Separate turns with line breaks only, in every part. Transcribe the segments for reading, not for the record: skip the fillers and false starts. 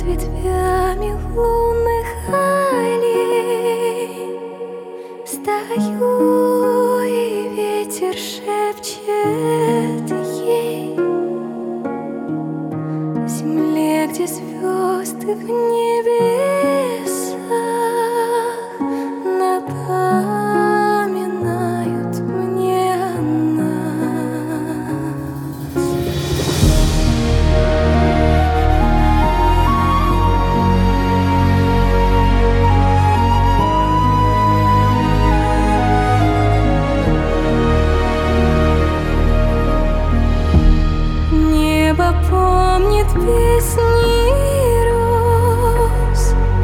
ветвями лунных аллей стою, и ветер шепчет ей: земле, где звезды в небесах напоминают мне о нас. Небо помнит песни роз,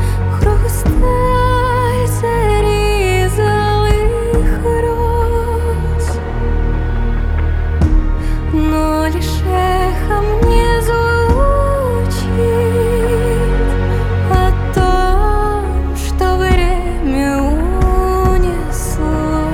хрусталь зари золотых роз, но лишь эхом не звучит о том, что время унесло.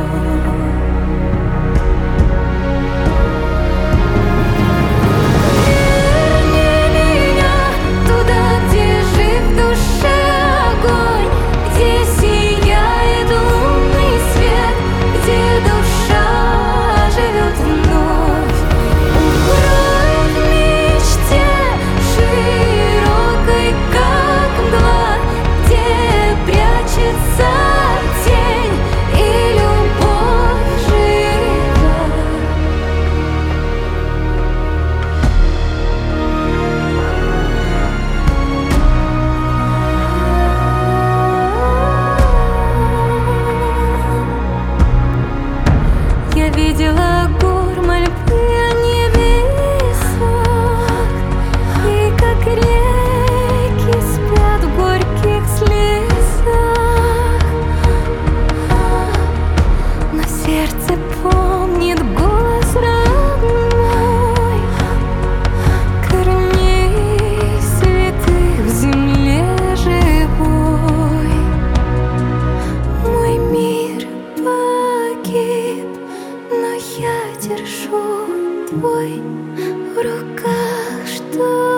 Я видела гор мольбы о небесах, и как реки спят в горьких слезах, но сердце помнит голос родной, корней святых в земле живой. Мой мир погиб, но я держу твой в руках, что